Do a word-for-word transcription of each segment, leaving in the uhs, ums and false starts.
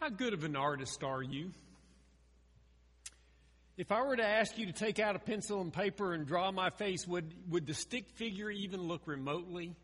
How good of an artist are you? If I were to ask you to take out a pencil and paper and draw my face, would, would the stick figure even look remotely?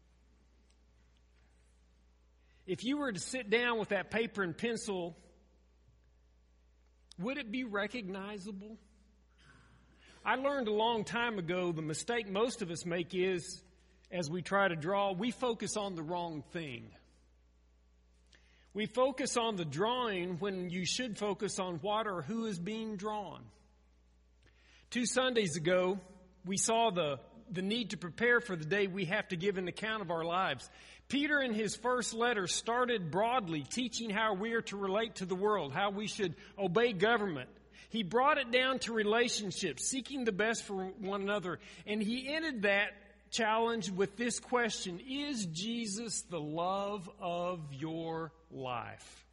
If you were to sit down with that paper and pencil, would it be recognizable? I learned a long time ago the mistake most of us make is, as we try to draw, we focus on the wrong thing. We focus on the drawing when you should focus on what or who is being drawn. Two Sundays ago, we saw the, the need to prepare for the day we have to give an account of our lives. Peter, in his first letter, started broadly teaching how we are to relate to the world, how we should obey government. He brought it down to relationships, seeking the best for one another, and he ended that challenge with this question: is Jesus the love of your life?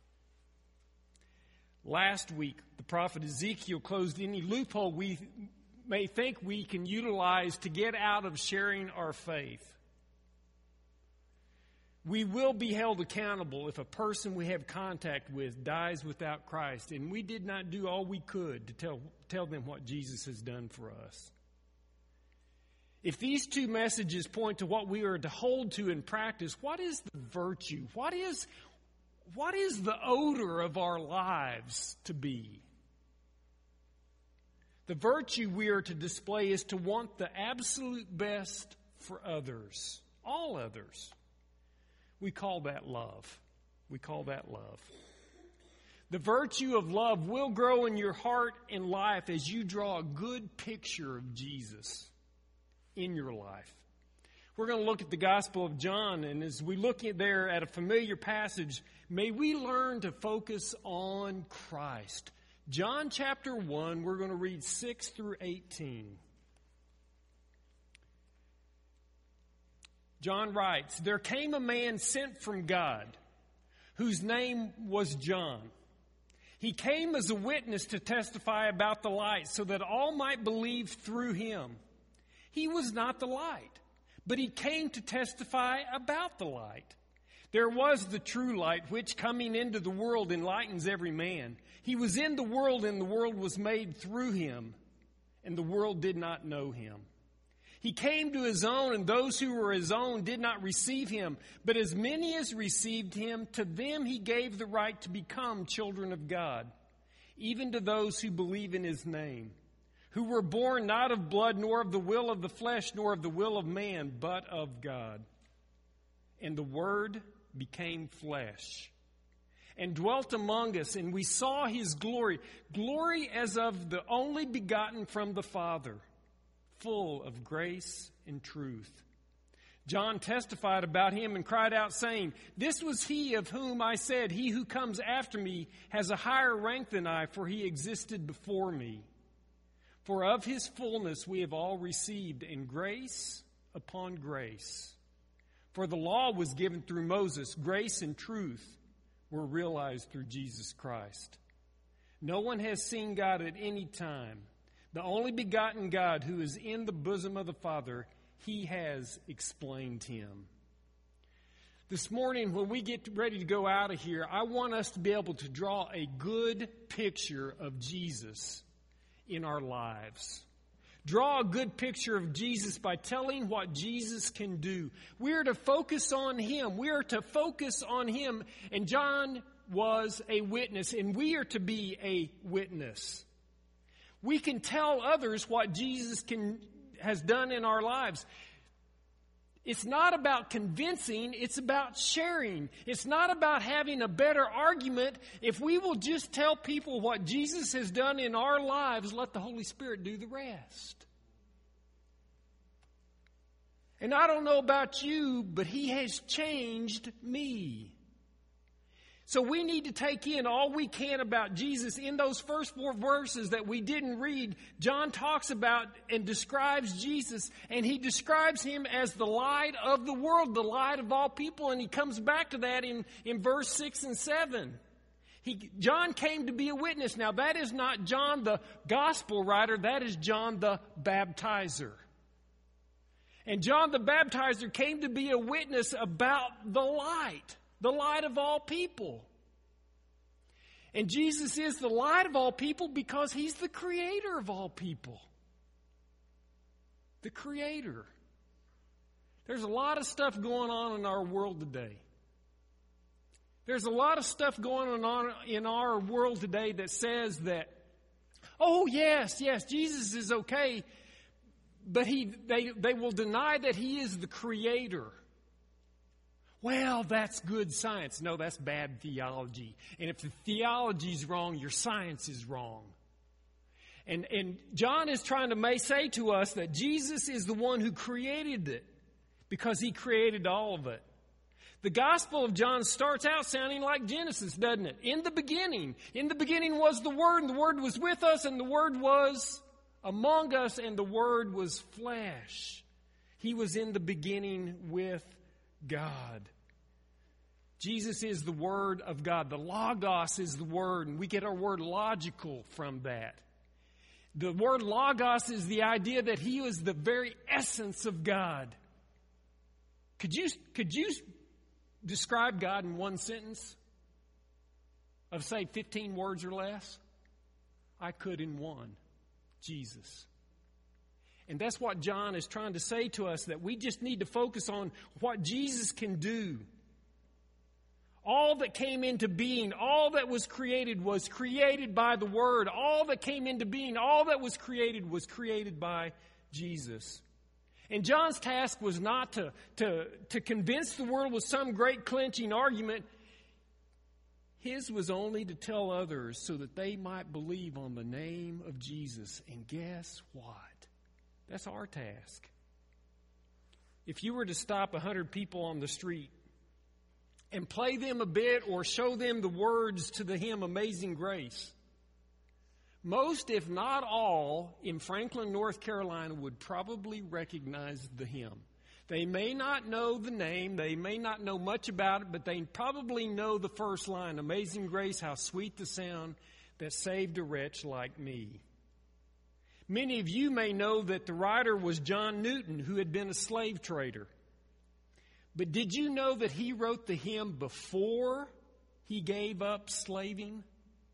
Last week, the prophet Ezekiel closed any loophole we may think we can utilize to get out of sharing our faith. We will be held accountable if a person we have contact with dies without Christ, and we did not do all we could to tell, tell them what Jesus has done for us. If these two messages point to what we are to hold to and practice, what is the virtue? What is, what is the odor of our lives to be? The virtue we are to display is to want the absolute best for others, all others. We call that love. We call that love. The virtue of love will grow in your heart and life as you draw a good picture of Jesus in your life. We're going to look at the Gospel of John, and as we look at there at a familiar passage, may we learn to focus on Christ. John chapter one, we're going to read six through eighteen. John writes, "There came a man sent from God, whose name was John. He came as a witness to testify about the light, so that all might believe through him. He was not the light, but he came to testify about the light. There was the true light, which coming into the world enlightens every man. He was in the world, and the world was made through him, and the world did not know him. He came to his own, and those who were his own did not receive him. But as many as received him, to them he gave the right to become children of God, even to those who believe in his name, who were born not of blood, nor of the will of the flesh, nor of the will of man, but of God. And the Word became flesh and dwelt among us, and we saw his glory, glory as of the only begotten from the Father, full of grace and truth. John testified about him and cried out, saying, 'This was he of whom I said, he who comes after me has a higher rank than I, for he existed before me. For of his fullness we have all received, and grace upon grace. For the law was given through Moses, grace and truth were realized through Jesus Christ. No one has seen God at any time. The only begotten God who is in the bosom of the Father, he has explained him.'" This morning, when we get ready to go out of here, I want us to be able to draw a good picture of Jesus in our lives. Draw a good picture of Jesus by telling what Jesus can do. We are to focus on him. We are to focus on him. And John was a witness, and we are to be a witness. We can tell others what Jesus can, has done in our lives. It's not about convincing, it's about sharing. It's not about having a better argument. If we will just tell people what Jesus has done in our lives, let the Holy Spirit do the rest. And I don't know about you, but he has changed me. So we need to take in all we can about Jesus. In those first four verses that we didn't read, John talks about and describes Jesus, and he describes him as the light of the world, the light of all people, and he comes back to that in, in verse six and seven. He, John came to be a witness. Now that is not John the gospel writer, that is John the baptizer. And John the baptizer came to be a witness about the light. The light of all people. And Jesus is the light of all people because he's the creator of all people. The creator. There's a lot of stuff going on in our world today. There's a lot of stuff going on in our world today that says that, oh, yes, yes, Jesus is okay, but he they, they will deny that he is the creator. Well, that's good science. No, that's bad theology. And if the theology's wrong, your science is wrong. And, and John is trying to may say to us that Jesus is the one who created it because he created all of it. The Gospel of John starts out sounding like Genesis, doesn't it? In the beginning. In the beginning was the Word, and the Word was with us, and the Word was among us, and the Word was flesh. He was in the beginning with God. Jesus is the Word of God. The Logos is the Word, and we get our word logical from that. The word Logos is the idea that he was the very essence of God. Could you, could you describe God in one sentence of, say, fifteen words or less? I could in one. Jesus. And that's what John is trying to say to us, that we just need to focus on what Jesus can do. All that came into being, all that was created was created by the Word. All that came into being, all that was created was created by Jesus. And John's task was not to, to, to convince the world with some great clinching argument. His was only to tell others so that they might believe on the name of Jesus. And guess what? That's our task. If you were to stop a hundred people on the street and play them a bit or show them the words to the hymn Amazing Grace, most, if not all, in Franklin, North Carolina would probably recognize the hymn. They may not know the name, they may not know much about it, but they probably know the first line, Amazing Grace, how sweet the sound that saved a wretch like me. Many of you may know that the writer was John Newton, who had been a slave trader. But did you know that he wrote the hymn before he gave up slaving?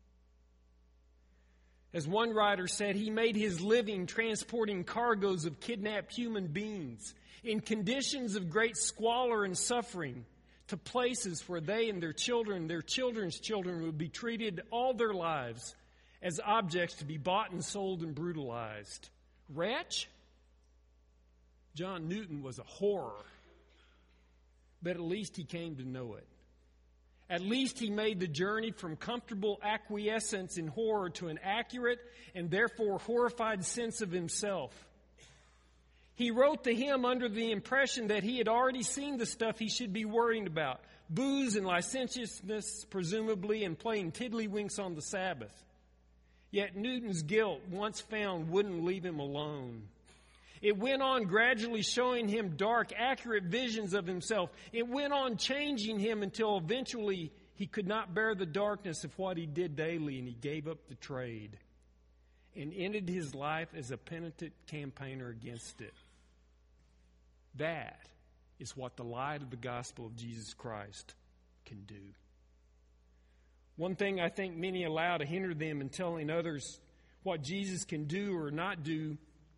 As one writer said, he made his living transporting cargoes of kidnapped human beings in conditions of great squalor and suffering to places where they and their children, their children's children, would be treated all their lives as objects to be bought and sold and brutalized. Wretch? John Newton was a horror. But at least he came to know it. At least he made the journey from comfortable acquiescence in horror to an accurate and therefore horrified sense of himself. He wrote the hymn under the impression that he had already seen the stuff he should be worrying about. Booze and licentiousness, presumably, and playing tiddlywinks on the Sabbath. Yet Newton's guilt, once found, wouldn't leave him alone. It went on gradually showing him dark, accurate visions of himself. It went on changing him until eventually he could not bear the darkness of what he did daily, and he gave up the trade and ended his life as a penitent campaigner against it. That is what the light of the gospel of Jesus Christ can do. One thing I think many allow to hinder them in telling others what Jesus can do or not do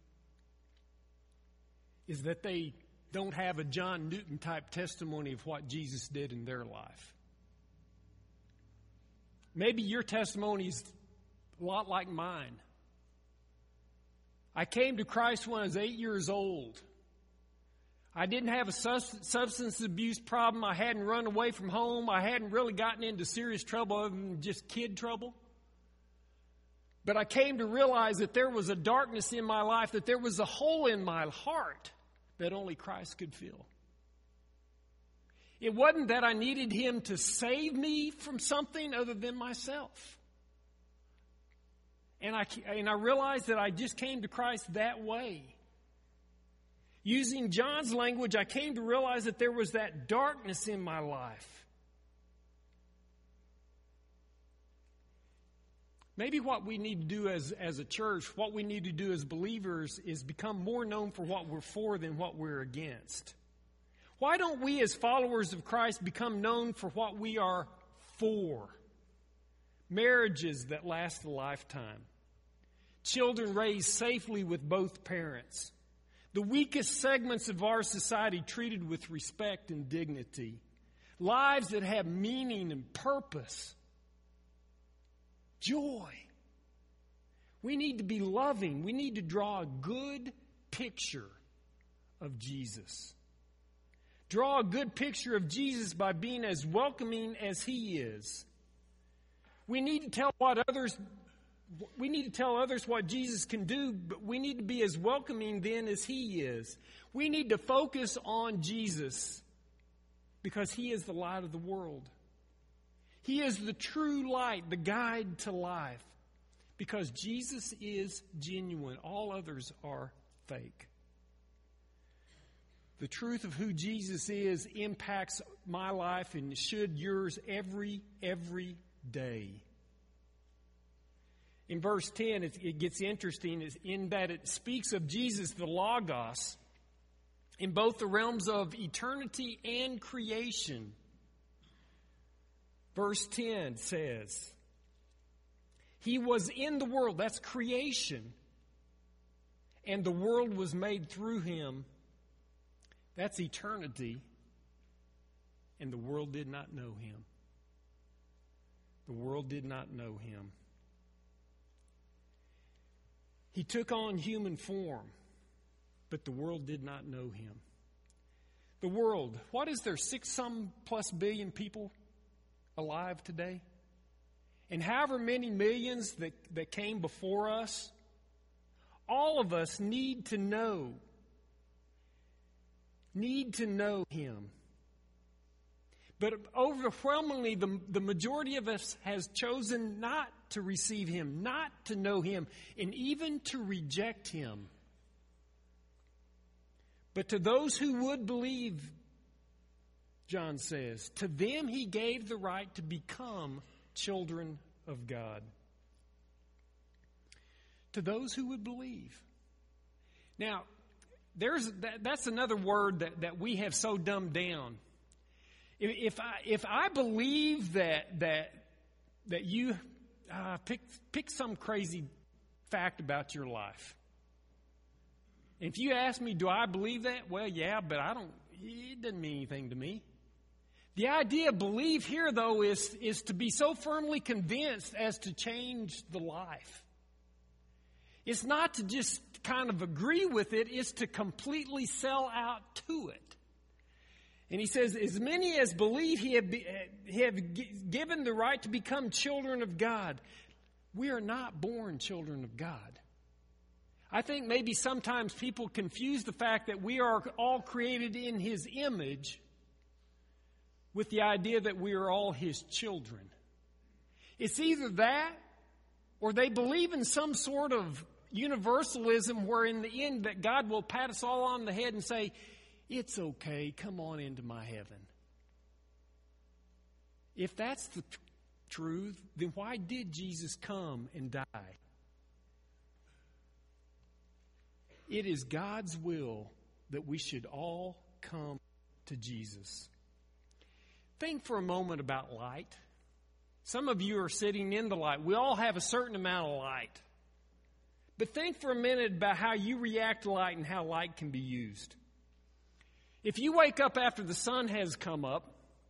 is that they don't have a John Newton type testimony of what Jesus did in their life. Maybe your testimony is a lot like mine. I came to Christ when I was eight years old. I didn't have a substance abuse problem. I hadn't run away from home. I hadn't really gotten into serious trouble other than just kid trouble. But I came to realize that there was a darkness in my life, that there was a hole in my heart that only Christ could fill. It wasn't that I needed him to save me from something other than myself. And I, and I realized that I just came to Christ that way. Using John's language, I came to realize that there was that darkness in my life. Maybe what we need to do as, as a church, what we need to do as believers is become more known for what we're for than what we're against. Why don't we as followers of Christ become known for what we are for? marriages that last a lifetime, children raised safely with both parents, the weakest segments of our society treated with respect and dignity, lives that have meaning and purpose, joy. We need to be loving. We need to draw a good picture of Jesus. Draw a good picture of Jesus by being as welcoming as He is. We need to tell what others we need to tell others what Jesus can do, but we need to be as welcoming then as He is. We need to focus on Jesus because He is the light of the world. He is the true light, the guide to life. Because Jesus is genuine. All others are fake. The truth of who Jesus is impacts my life and should yours every, every day. In verse ten, it, it gets interesting in that it speaks of Jesus, the Logos, in both the realms of eternity and creation. Verse ten says, He was in the world, that's creation, and the world was made through Him, that's eternity, and the world did not know Him. The world did not know Him. He took on human form, but the world did not know Him. The world, what is there, six some plus billion people alive today? And however many millions that, that came before us, all of us need to know, need to know Him. But overwhelmingly, the, the majority of us has chosen not to receive Him, not to know Him, and even to reject Him. But to those who would believe, John says, to them He gave the right to become children of God. To those who would believe. Now, there's that, that's another word that, that we have so dumbed down. If, if I if I believe that that that you uh, pick pick some crazy fact about your life. If you ask me, do I believe that? Well, yeah, but I don't. It doesn't mean anything to me. The idea of believe here, though, is, is to be so firmly convinced as to change the life. It's not to just kind of agree with it, it's to completely sell out to it. And he says, as many as believe he have, be, have given the right to become children of God. We are not born children of God. I think maybe sometimes people confuse the fact that we are all created in His image with the idea that we are all His children. It's either that or they believe in some sort of universalism where in the end that God will pat us all on the head and say, it's okay, come on into my heaven. If that's the tr- truth, then why did Jesus come and die? It is God's will that we should all come to Jesus. Think for a moment about light. Some of you are sitting in the light. We all have a certain amount of light. But think for a minute about how you react to light and how light can be used. If you wake up after the sun has come up,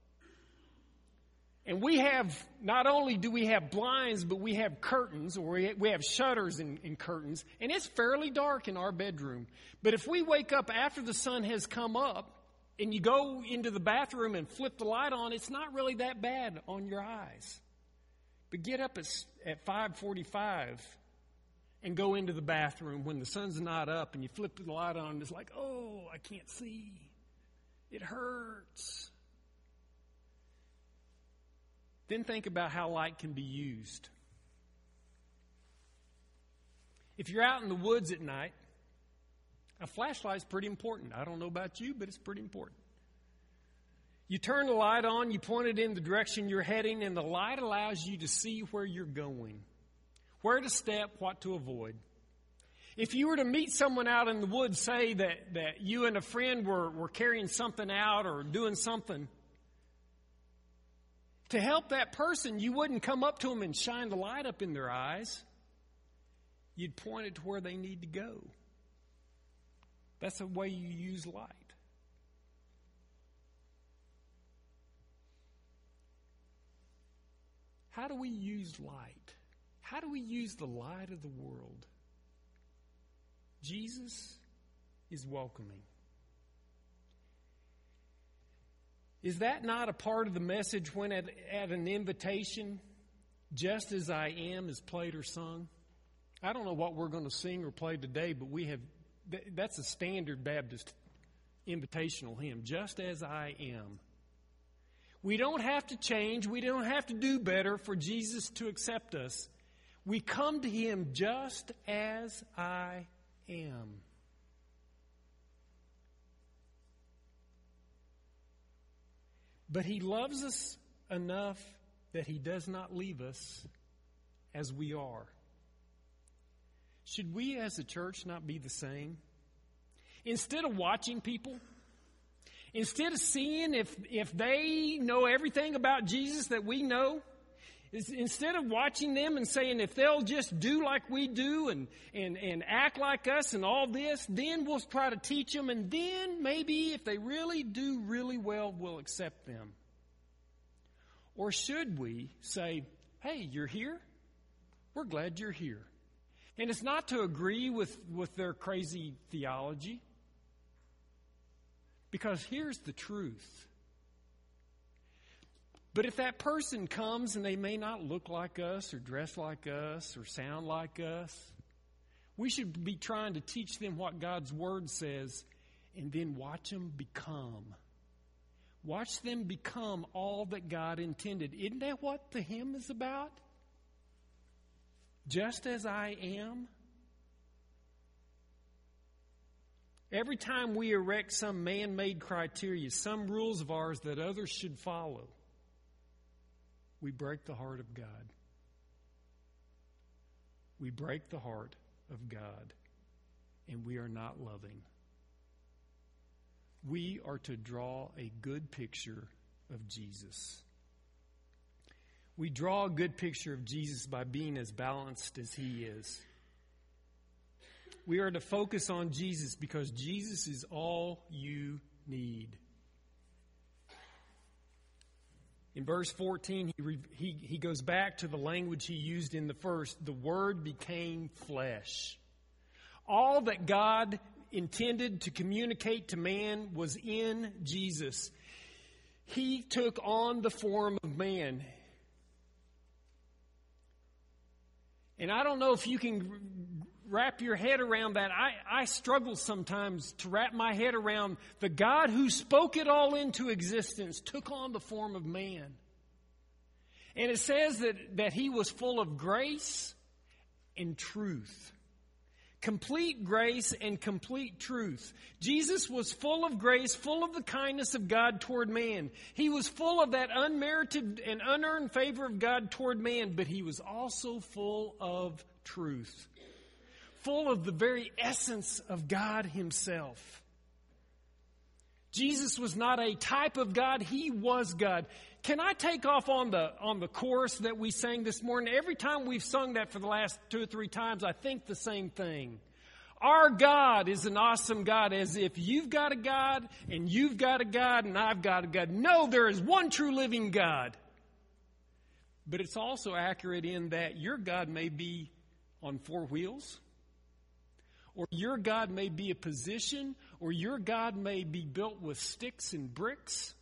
and we have, not only do we have blinds, but we have curtains, or we have shutters and, and curtains, and it's fairly dark in our bedroom. But if we wake up after the sun has come up, and you go into the bathroom and flip the light on, it's not really that bad on your eyes. But get up at, at five forty-five and go into the bathroom when the sun's not up, and you flip the light on, and it's like, oh, I can't see. It hurts. Then think about how light can be used. If you're out in the woods at night, a flashlight's pretty important. I don't know about you, but it's pretty important. You turn the light on, you point it in the direction you're heading, and the light allows you to see where you're going, where to step, what to avoid. If you were to meet someone out in the woods, say that, that you and a friend were, were carrying something out or doing something, To help that person, you wouldn't come up to them and shine the light up in their eyes. You'd point it to where they need to go. That's the way you use light. How do we use light? How do we use the light of the world? Jesus is welcoming. Is that not a part of the message when at, at an invitation, just as I am is played or sung? I don't know what we're going to sing or play today, but we have, that's a standard Baptist invitational hymn, just as I am. We don't have to change. We don't have to do better for Jesus to accept us. We come to him just as I am. But he loves us enough that he does not leave us as we are. Should we as a church not be the same? Instead of watching people, instead of seeing if, if they know everything about Jesus that we know, instead of watching them and saying if they'll just do like we do and, and, and act like us and all this, then we'll try to teach them, and then maybe if they really do really well, we'll accept them. Or should we say, hey, you're here? We're glad you're here. And it's not to agree with, with their crazy theology, because here's the truth. But if that person comes and they may not look like us or dress like us or sound like us, we should be trying to teach them what God's Word says and then watch them become. Watch them become all that God intended. Isn't that what the hymn is about? Just as I am. Every time we erect some man-made criteria, some rules of ours that others should follow, we break the heart of God. We break the heart of God, and we are not loving. We are to draw a good picture of Jesus. We draw a good picture of Jesus by being as balanced as he is. We are to focus on Jesus because Jesus is all you need. In verse fourteen, he, he, he goes back to the language he used in the first. The Word became flesh. All that God intended to communicate to man was in Jesus. He took on the form of man. And I don't know if you can wrap your head around that. I, I struggle sometimes to wrap my head around the God who spoke it all into existence, took on the form of man. And it says that, that he was full of grace and truth. Complete grace and complete truth. Jesus was full of grace, full of the kindness of God toward man. He was full of that unmerited and unearned favor of God toward man, but he was also full of truth. Full of the very essence of God himself. Jesus was not a type of God, he was God. Can I take off on the on the chorus that we sang this morning? Every time we've sung that for the last two or three times, I think the same thing. Our God is an awesome God, as if you've got a God and you've got a God and I've got a God. No, there is one true living God. But it's also accurate in that your God may be on four wheels, or your God may be a position, or your God may be built with sticks and bricks.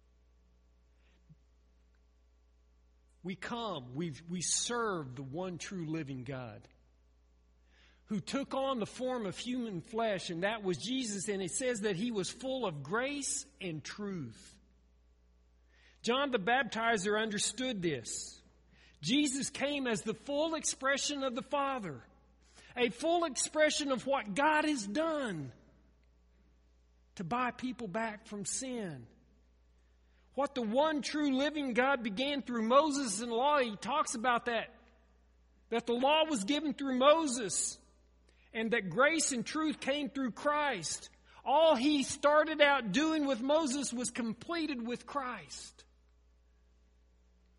We come, we we serve the one true living God who took on the form of human flesh, and that was Jesus, and it says that he was full of grace and truth. John the Baptizer understood this. Jesus came as the full expression of the Father, a full expression of what God has done to buy people back from sin. What the one true living God began through Moses and law, he talks about that. That the law was given through Moses, and that grace and truth came through Christ. All he started out doing with Moses was completed with Christ.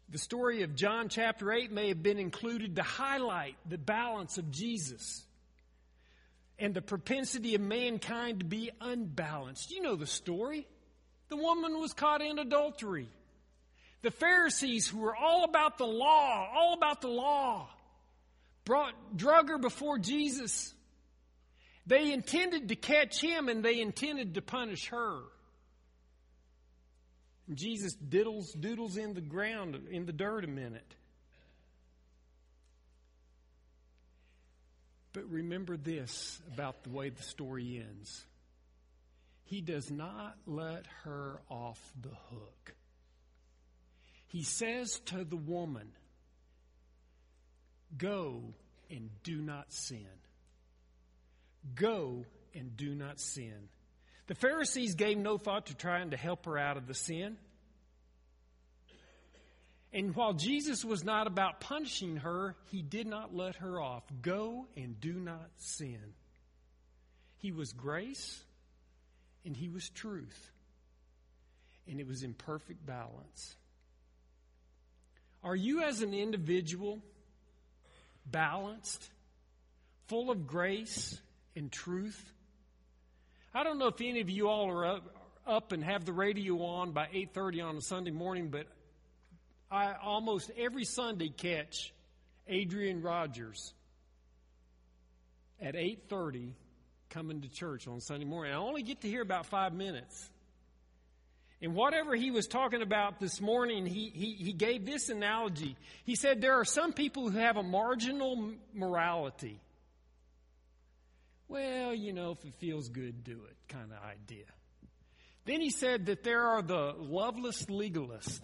The story of John chapter eight may have been included to highlight the balance of Jesus and the propensity of mankind to be unbalanced. You know the story. The woman was caught in adultery. The Pharisees, who were all about the law, all about the law, brought, drug her before Jesus. They intended to catch him and they intended to punish her. And Jesus diddles, doodles in the ground, in the dirt a minute. But remember this about the way the story ends. He does not let her off the hook. He says to the woman, "Go and do not sin. Go and do not sin." The Pharisees gave no thought to trying to help her out of the sin. And while Jesus was not about punishing her, he did not let her off. Go and do not sin. He was grace and he was truth. And it was in perfect balance. Are you as an individual balanced, full of grace and truth? I don't know if any of you all are up, up and have the radio on by eight thirty on a Sunday morning, but I almost every Sunday catch Adrian Rogers at eight thirty coming to church on Sunday morning. I only get to hear about five minutes. And whatever he was talking about this morning, he, he, he gave this analogy. He said there are some people who have a marginal morality. Well, you know, if it feels good, do it kind of idea. Then he said that there are the loveless legalists.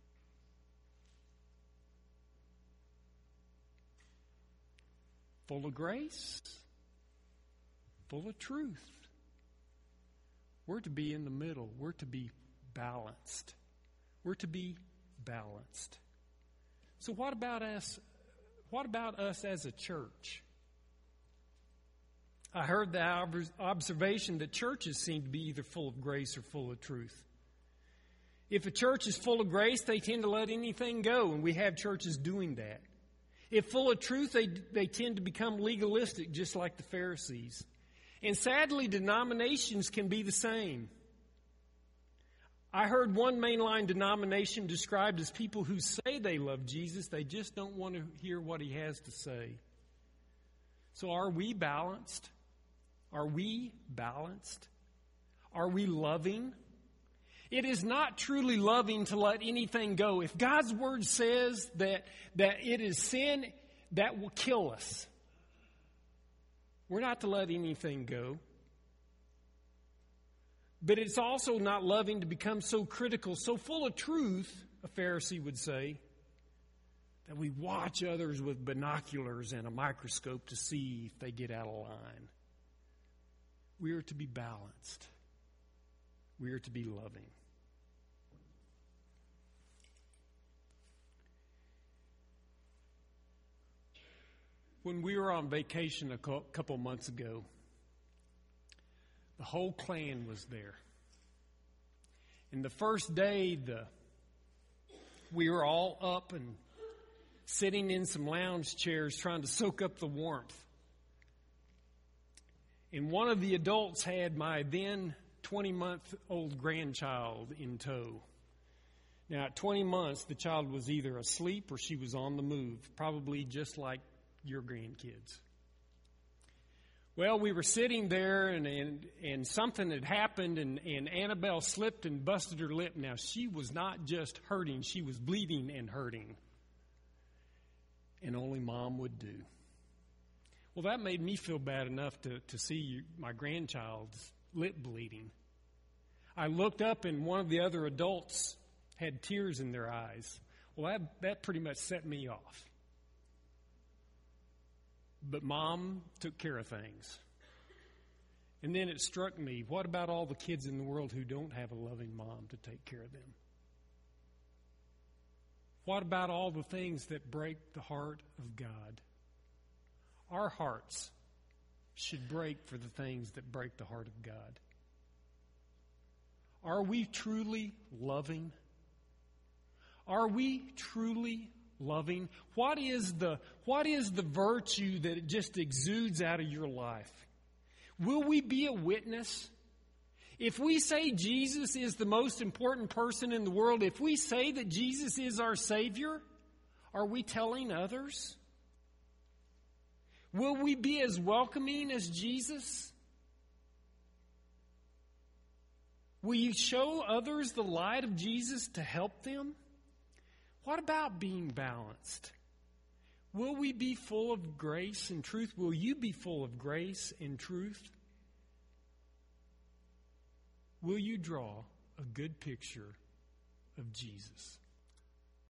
Full of grace, full of truth. We're to be in the middle. We're to be balanced. We're to be balanced. So what about us? What about us as a church? I heard the observation that churches seem to be either full of grace or full of truth. If a church is full of grace, they tend to let anything go, and we have churches doing that. If full of truth, they, they tend to become legalistic, just like the Pharisees. And sadly, denominations can be the same. I heard one mainline denomination described as people who say they love Jesus, they just don't want to hear what he has to say. So are we balanced? Are we balanced? Are we loving? It is not truly loving to let anything go. If God's word says that, that it is sin, that will kill us. We're not to let anything go. But it's also not loving to become so critical, so full of truth, a Pharisee would say, that we watch others with binoculars and a microscope to see if they get out of line. We are to be balanced. We are to be loving. When we were on vacation a couple months ago, the whole clan was there. And the first day, the we were all up and sitting in some lounge chairs trying to soak up the warmth. And one of the adults had my then twenty-month-old grandchild in tow. Now, at twenty months, the child was either asleep or she was on the move, probably just like your grandkids. Well, we were sitting there, and and, and something had happened, and, and Annabelle slipped and busted her lip. Now, she was not just hurting, she was bleeding and hurting. And only Mom would do. Well, that made me feel bad enough to, to see my grandchild's lip bleeding. I looked up, and one of the other adults had tears in their eyes. Well, that, that pretty much set me off. But Mom took care of things. And then it struck me, what about all the kids in the world who don't have a loving mom to take care of them? What about all the things that break the heart of God? Our hearts should break for the things that break the heart of God. Are we truly loving? Are we truly loving? What is the, what is the virtue that just exudes out of your life? Will we be a witness? If we say Jesus is the most important person in the world, if we say that Jesus is our Savior, are we telling others? Will we be as welcoming as Jesus? Will you show others the light of Jesus to help them? What about being balanced? Will we be full of grace and truth? Will you be full of grace and truth? Will you draw a good picture of Jesus?